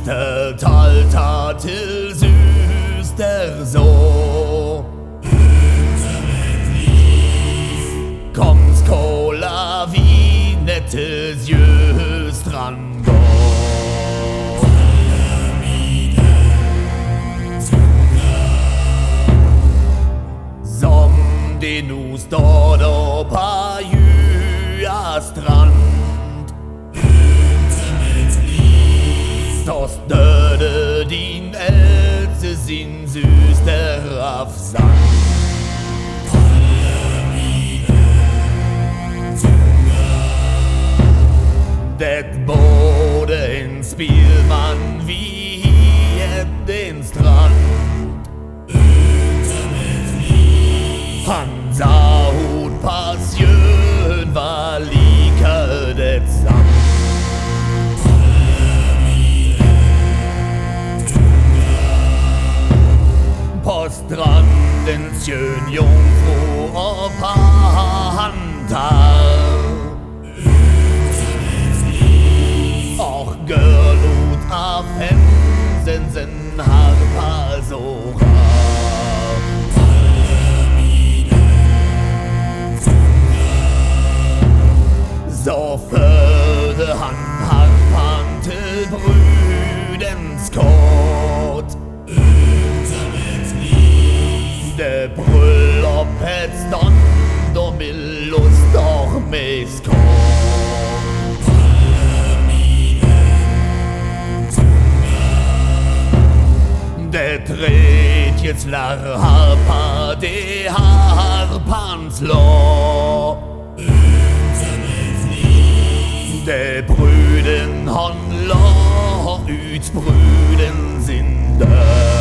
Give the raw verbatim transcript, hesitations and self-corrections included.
Syster talta till syster så. Koms kolla vinet tills ljusstrand går. Som det nu står då på Jua strand. Så störde din älste sin syster av sand. Det både en spelman vid en strand. Han sa hot passion var lika det sant. På stranden skön jungfru och pantar. Och görlot av hänsen sen harpa så rar. Så förde han harpan till brudens kort. Det bröllopet stånd och med lust och med skott. Det tredje slår harpa, det harpan slår. Det bruden han la ut bruden sin dörr.